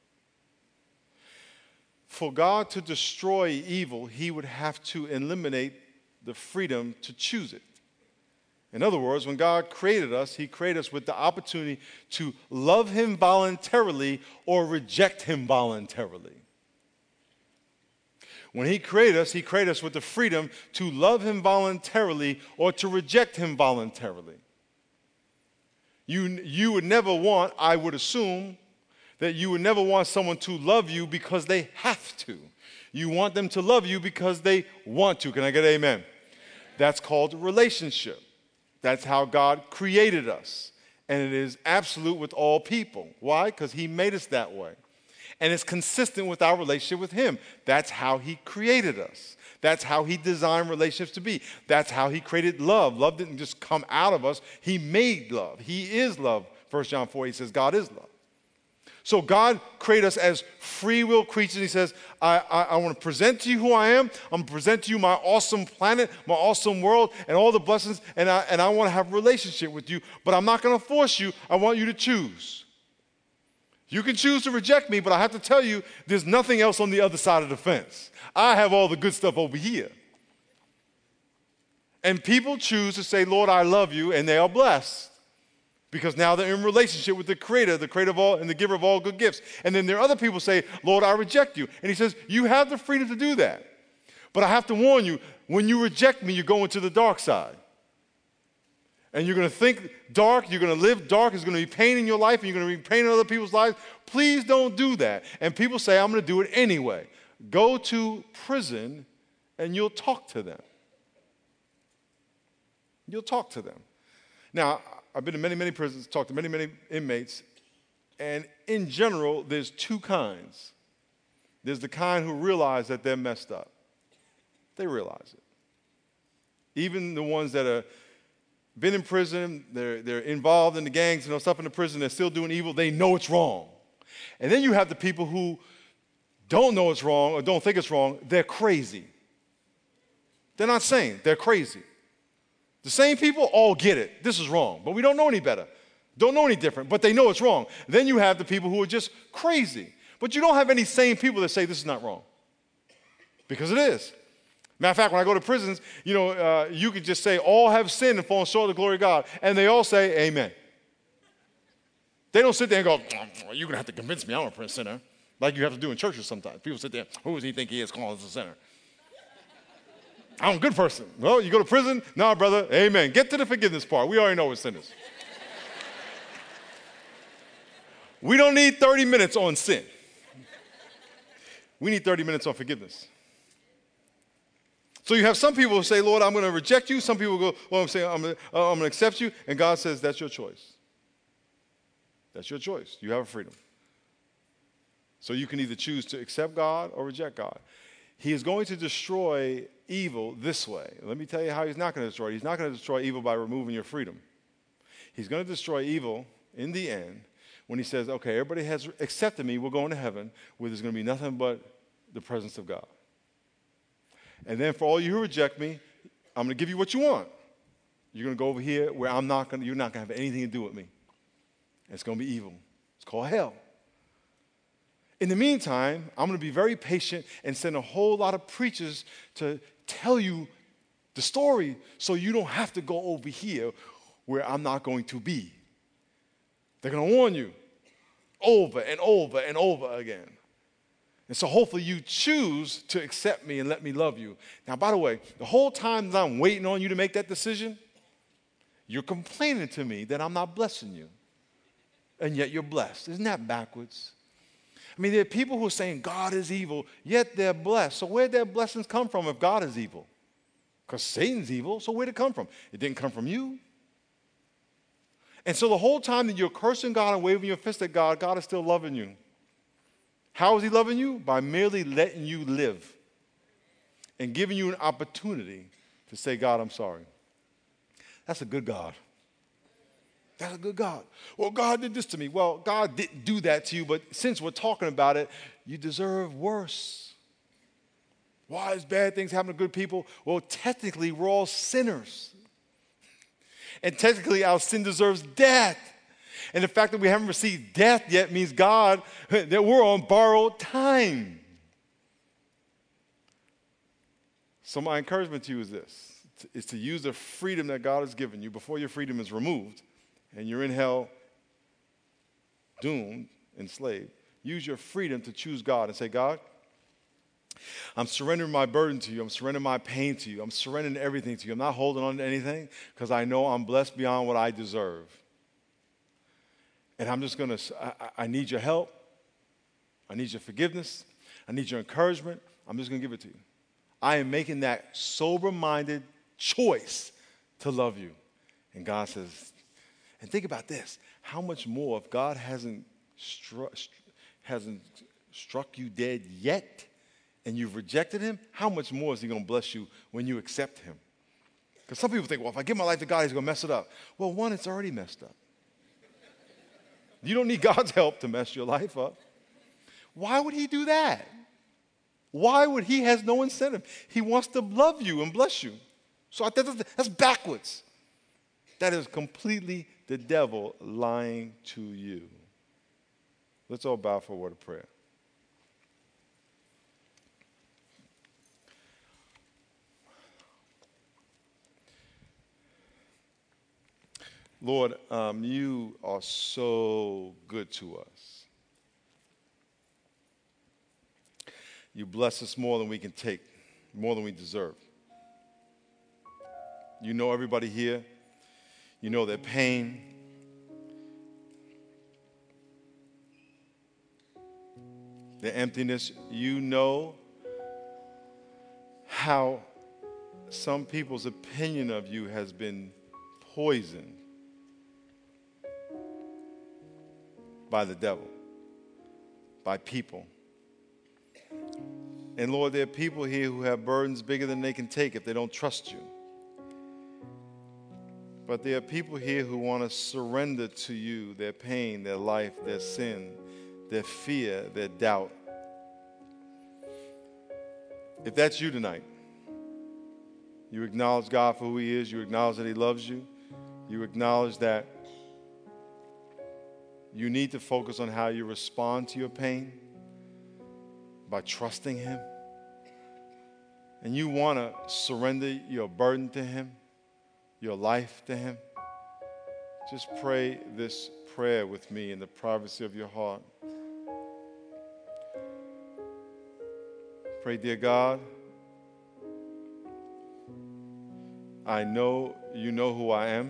For God to destroy evil, he would have to eliminate the freedom to choose it. In other words, when God created us, he created us with the opportunity to love him voluntarily or reject him voluntarily. When he created us with the freedom to love him voluntarily or to reject him voluntarily. You would never want, I would assume, that you would never want someone to love you because they have to. You want them to love you because they want to. Can I get an amen? That's called relationship. That's how God created us. And it is absolute with all people. Why? Because he made us that way. And it's consistent with our relationship with him. That's how he created us. That's how he designed relationships to be. That's how he created love. Love didn't just come out of us. He made love. He is love. 1 John 4, he says God is love. So God created us as free will creatures. He says, I want to present to you who I am. I'm going to present to you my awesome planet, my awesome world, and all the blessings, and I want to have a relationship with you, but I'm not going to force you. I want you to choose. You can choose to reject me, but I have to tell you, there's nothing else on the other side of the fence. I have all the good stuff over here. And people choose to say, Lord, I love you, and they are blessed. Because now they're in relationship with the Creator of all, and the giver of all good gifts. And then there are other people who say, Lord, I reject you. And he says, you have the freedom to do that. But I have to warn you, when you reject me, you're going to the dark side. And you're going to think dark, you're going to live dark, there's going to be pain in your life, and you're going to be pain in other people's lives. Please don't do that. And people say, I'm going to do it anyway. Go to prison, and you'll talk to them. You'll talk to them. Now, I've been to many, many prisons, talked to many, many inmates, and in general, there's two kinds. There's the kind who realize that they're messed up. They realize it. Even the ones that have been in prison, they're involved in the gangs and stuff in the prison, they're still doing evil, they know it's wrong. And then you have the people who don't know it's wrong or don't think it's wrong, they're crazy. They're not sane, they're crazy. The same people all get it. This is wrong, but we don't know any better. Don't know any different, but they know it's wrong. Then you have the people who are just crazy. But you don't have any sane people that say this is not wrong. Because it is. Matter of fact, when I go to prisons, you could just say, all have sinned and fallen short of the glory of God. And they all say, amen. They don't sit there and go, you're going to have to convince me I'm a sinner. Like you have to do in churches sometimes. People sit there, who does he think he is calling us a sinner? I'm a good person. Well, you go to prison? No, brother. Amen. Get to the forgiveness part. We already know we're sinners. We don't need 30 minutes on sin. We need 30 minutes on forgiveness. So you have some people who say, Lord, I'm going to reject you. Some people go, well, I'm going to accept you. And God says, that's your choice. That's your choice. You have a freedom. So you can either choose to accept God or reject God. He is going to destroy evil this way. Let me tell you how he's not going to destroy it. He's not going to destroy evil by removing your freedom. He's going to destroy evil in the end when he says, okay, everybody has accepted me. We're going to heaven where there's going to be nothing but the presence of God. And then for all you who reject me, I'm going to give you what you want. You're going to go over here where you're not going to have anything to do with me. And it's going to be evil. It's called hell. In the meantime, I'm going to be very patient and send a whole lot of preachers to tell you the story so you don't have to go over here where I'm not going to be. They're going to warn you over and over and over again. And so hopefully you choose to accept me and let me love you. Now, by the way, the whole time that I'm waiting on you to make that decision, you're complaining to me that I'm not blessing you. And yet you're blessed. Isn't that backwards? I mean, there are people who are saying God is evil, yet they're blessed. So where'd their blessings come from if God is evil? Because Satan's evil, so where'd it come from? It didn't come from you. And so the whole time that you're cursing God and waving your fist at God, God is still loving you. How is he loving you? By merely letting you live and giving you an opportunity to say, God, I'm sorry. That's a good God. That's a good God. Well, God did this to me. Well, God didn't do that to you, but since we're talking about it, you deserve worse. Why is bad things happen to good people? Well, technically, we're all sinners. And technically, our sin deserves death. And the fact that we haven't received death yet means God, that we're on borrowed time. So my encouragement to you is this, is to use the freedom that God has given you before your freedom is removed and you're in hell, doomed, enslaved. Use your freedom to choose God and say, God, I'm surrendering my burden to you. I'm surrendering my pain to you. I'm surrendering everything to you. I'm not holding on to anything because I know I'm blessed beyond what I deserve. And I'm just going to, I need your help. I need your forgiveness. I need your encouragement. I'm just going to give it to you. I am making that sober-minded choice to love you. And God says, and think about this. How much more if God hasn't struck you dead yet and you've rejected him, how much more is he going to bless you when you accept him? Because some people think, well, if I give my life to God, he's going to mess it up. Well, one, it's already messed up. You don't need God's help to mess your life up. Why would he do that? Why would he? Has no incentive. He wants to love you and bless you. So that's backwards. That is completely the devil lying to you. Let's all bow for a word of prayer. Lord, you are so good to us. You bless us more than we can take, more than we deserve. You know everybody here. You know their pain. Their emptiness. You know how some people's opinion of you has been poisoned by the devil, by people. And Lord, there are people here who have burdens bigger than they can take if they don't trust you. But there are people here who want to surrender to you their pain, their life, their sin, their fear, their doubt. If that's you tonight, you acknowledge God for who he is, you acknowledge that he loves you, you acknowledge that you need to focus on how you respond to your pain by trusting him. And you want to surrender your burden to him, your life to him. Just pray this prayer with me in the privacy of your heart. Pray, dear God, I know you know who I am.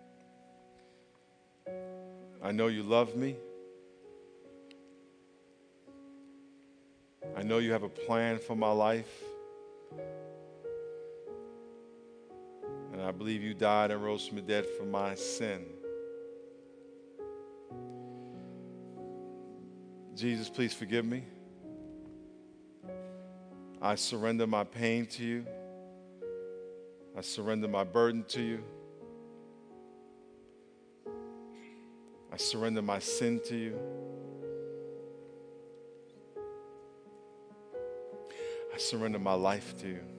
I know you love me. I know you have a plan for my life. And I believe you died and rose from the dead for my sin. Jesus, please forgive me. I surrender my pain to you. I surrender my burden to you. I surrender my sin to you. I surrender my life to you.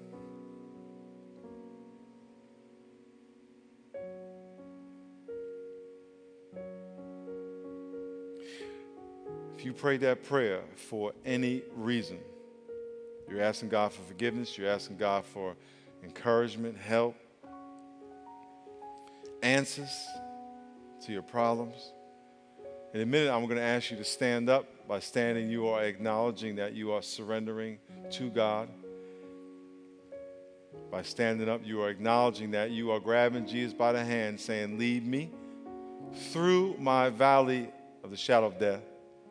If you prayed that prayer for any reason, you're asking God for forgiveness, you're asking God for encouragement, help, answers to your problems. In a minute, I'm going to ask you to stand up. By standing, you are acknowledging that you are surrendering to God. By standing up, you are acknowledging that you are grabbing Jesus by the hand, saying, lead me through my valley of the shadow of death.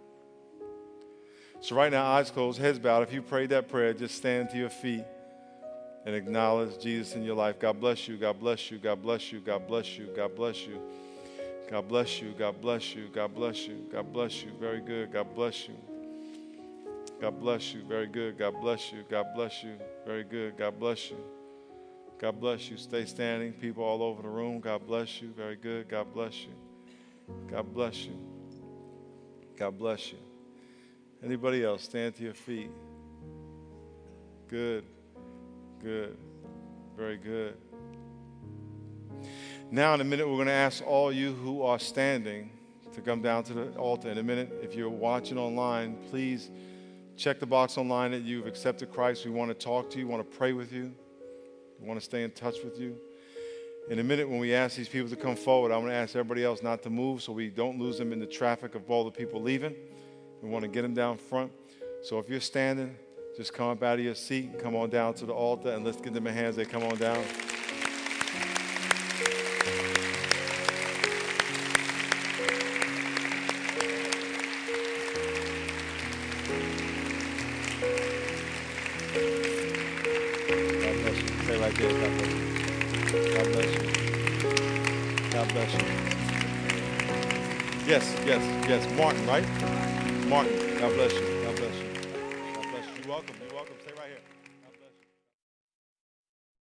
So right now, eyes closed, heads bowed. If you prayed that prayer, just stand to your feet and acknowledge Jesus in your life. God bless you, God bless you, God bless you, God bless you, God bless you. God bless you, God bless you, God bless you, God bless you. Very good, God bless you. God bless you, very good, God bless you, God bless you. Very good, God bless you. God bless you. Stay standing, people all over the room. God bless you, very good, God bless you. God bless you. God bless you. Anybody else, stand to your feet. Good, good, very good. Now in a minute, we're going to ask all you who are standing to come down to the altar. In a minute, if you're watching online, please check the box online that you've accepted Christ. We want to talk to you, want to pray with you, we want to stay in touch with you. In a minute, when we ask these people to come forward, I'm going to ask everybody else not to move so we don't lose them in the traffic of all the people leaving. We want to get them down front. So if you're standing, just come up out of your seat and come on down to the altar, and let's give them a hand as they come on down. Right there. God bless you. God bless you. God bless you. Yes. Martin, right? Martin. God bless you. God bless you. God bless you. You're welcome. You're welcome. Stay right here.